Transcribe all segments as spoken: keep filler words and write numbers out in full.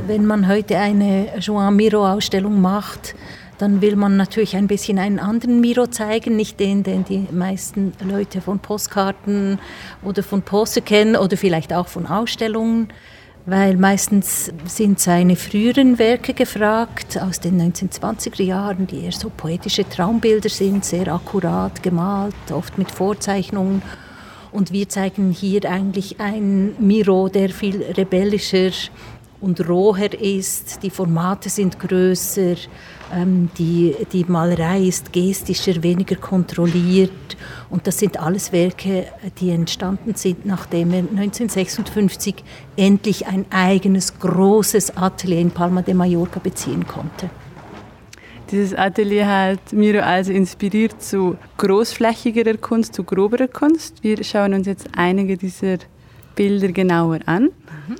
wenn man heute eine Joan Miró-Ausstellung macht, dann will man natürlich ein bisschen einen anderen Miro zeigen, nicht den, den die meisten Leute von Postkarten oder von Poster kennen oder vielleicht auch von Ausstellungen, weil meistens sind seine früheren Werke gefragt, aus den neunzehnhundertzwanziger Jahren, die eher so poetische Traumbilder sind, sehr akkurat gemalt, oft mit Vorzeichnungen. Und wir zeigen hier eigentlich einen Miro, der viel rebellischer und roher ist, die Formate sind größer, ähm, die, die Malerei ist gestischer, weniger kontrolliert. Und das sind alles Werke, die entstanden sind, nachdem er neunzehnhundertsechsundfünfzig endlich ein eigenes, großes Atelier in Palma de Mallorca beziehen konnte. Dieses Atelier hat Miro also inspiriert zu großflächigerer Kunst, zu groberer Kunst. Wir schauen uns jetzt einige dieser Bilder genauer an. Mhm.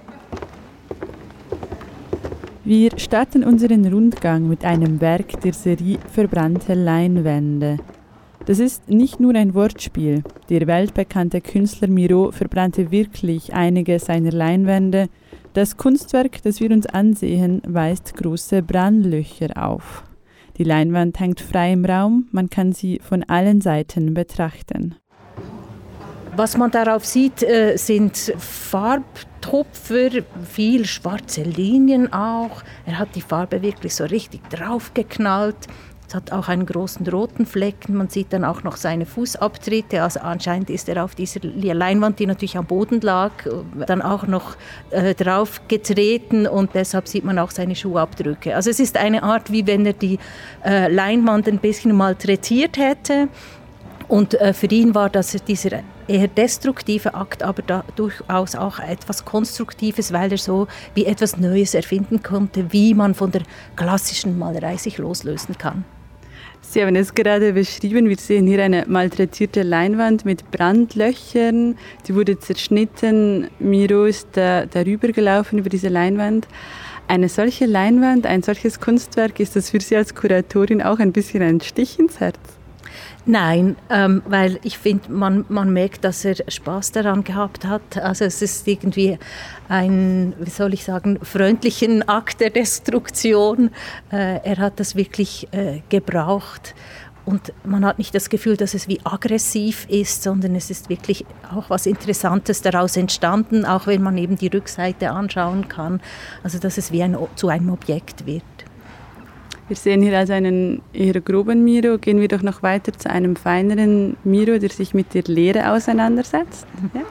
Wir starten unseren Rundgang mit einem Werk der Serie Verbrannte Leinwände. Das ist nicht nur ein Wortspiel. Der weltbekannte Künstler Miró verbrannte wirklich einige seiner Leinwände. Das Kunstwerk, das wir uns ansehen, weist große Brandlöcher auf. Die Leinwand hängt frei im Raum, man kann sie von allen Seiten betrachten. Was man darauf sieht, sind Farbtupfer, viel schwarze Linien auch. Er hat die Farbe wirklich so richtig draufgeknallt. Es hat auch einen großen roten Flecken. Man sieht dann auch noch seine Fußabtritte. Also anscheinend ist er auf dieser Leinwand, die natürlich am Boden lag, dann auch noch äh, drauf getreten und deshalb sieht man auch seine Schuhabdrücke. Also es ist eine Art, wie wenn er die äh, Leinwand ein bisschen malträtiert hätte. Und äh, für ihn war das dieser eher destruktive Akt, aber da durchaus auch etwas Konstruktives, weil er so wie etwas Neues erfinden konnte, wie man von der klassischen Malerei sich loslösen kann. Sie haben es gerade beschrieben, wir sehen hier eine malträtierte Leinwand mit Brandlöchern, die wurde zerschnitten, Miró ist da, darüber gelaufen über diese Leinwand. Eine solche Leinwand, ein solches Kunstwerk, ist das für Sie als Kuratorin auch ein bisschen ein Stich ins Herz? Nein, ähm, weil ich finde, man, man merkt, dass er Spaß daran gehabt hat. Also es ist irgendwie ein, wie soll ich sagen, freundlichen Akt der Destruktion. Äh, er hat das wirklich äh, gebraucht und man hat nicht das Gefühl, dass es wie aggressiv ist, sondern es ist wirklich auch was Interessantes daraus entstanden, auch wenn man eben die Rückseite anschauen kann. Also dass es wie ein, zu einem Objekt wird. Wir sehen hier also einen eher groben Miró. Gehen wir doch noch weiter zu einem feineren Miró, der sich mit der Lehre auseinandersetzt. Ja.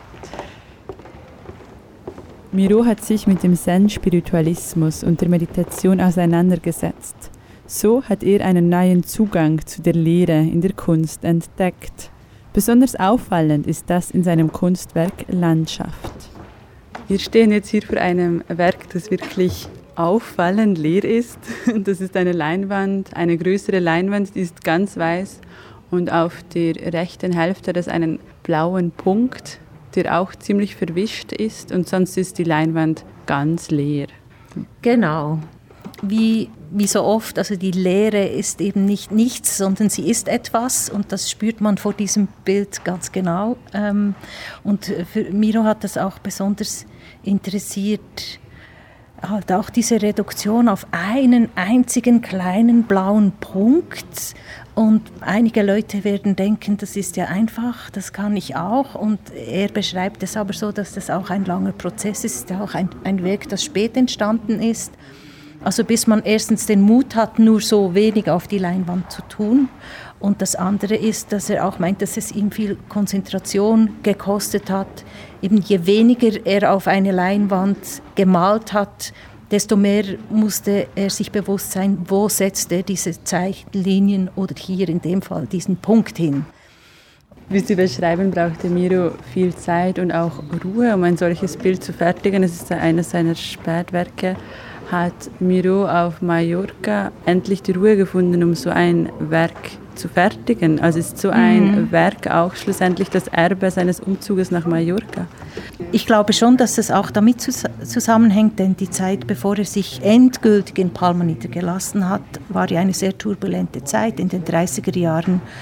Miró hat sich mit dem Zen-Spiritualismus und der Meditation auseinandergesetzt. So hat er einen neuen Zugang zu der Lehre in der Kunst entdeckt. Besonders auffallend ist das in seinem Kunstwerk Landschaft. Wir stehen jetzt hier vor einem Werk, das wirklich auffallend leer ist. Das ist eine Leinwand, eine größere Leinwand, die ist ganz weiß und auf der rechten Hälfte hat es einen blauen Punkt, der auch ziemlich verwischt ist und sonst ist die Leinwand ganz leer. Genau. Wie, wie so oft, also die Leere ist eben nicht nichts, sondern sie ist etwas und das spürt man vor diesem Bild ganz genau. Und für Miró hat das auch besonders interessiert, halt auch diese Reduktion auf einen einzigen kleinen blauen Punkt. Und einige Leute werden denken, das ist ja einfach, das kann ich auch. Und er beschreibt es aber so, dass das auch ein langer Prozess ist. Es ist ja auch ein, ein Werk, das spät entstanden ist. Also bis man erstens den Mut hat, nur so wenig auf die Leinwand zu tun. Und das andere ist, dass er auch meint, dass es ihm viel Konzentration gekostet hat. Eben je weniger er auf eine Leinwand gemalt hat, desto mehr musste er sich bewusst sein, wo setzt er diese Zeichenlinien oder hier in dem Fall diesen Punkt hin. Wie Sie beschreiben, brauchte Miró viel Zeit und auch Ruhe, um ein solches Bild zu fertigen. Es ist eines seiner Spätwerke. Hat Miró auf Mallorca endlich die Ruhe gefunden, um so ein Werk zu fertigen? Also ist so ein mhm. Werk auch schlussendlich das Erbe seines Umzuges nach Mallorca? Ich glaube schon, dass es auch damit zusammenhängt, denn die Zeit, bevor er sich endgültig in Palma niedergelassen hat, war ja eine sehr turbulente Zeit. In den dreißiger Jahren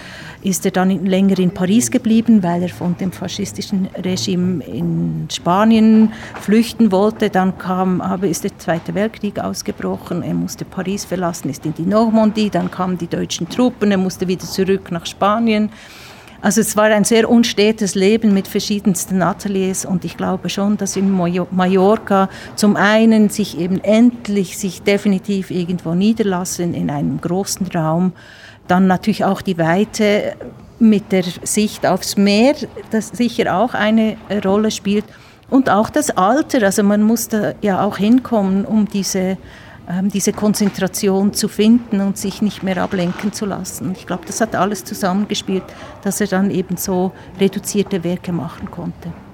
ist er dann länger in Paris geblieben, weil er von dem faschistischen Regime in Spanien flüchten wollte. Dann kam, aber ist der Zweite Weltkrieg ausgebrochen, er musste Paris verlassen, ist in die Normandie, dann kamen die deutschen Truppen, er musste wieder zurück nach Spanien. Also es war ein sehr unstetes Leben mit verschiedensten Ateliers und ich glaube schon, dass in Mallorca zum einen sich eben endlich sich definitiv irgendwo niederlassen in einem großen Raum, dann natürlich auch die Weite mit der Sicht aufs Meer, das sicher auch eine Rolle spielt und auch das Alter, also man muss da ja auch hinkommen, um diese diese Konzentration zu finden und sich nicht mehr ablenken zu lassen. Ich glaube, das hat alles zusammengespielt, dass er dann eben so reduzierte Werke machen konnte.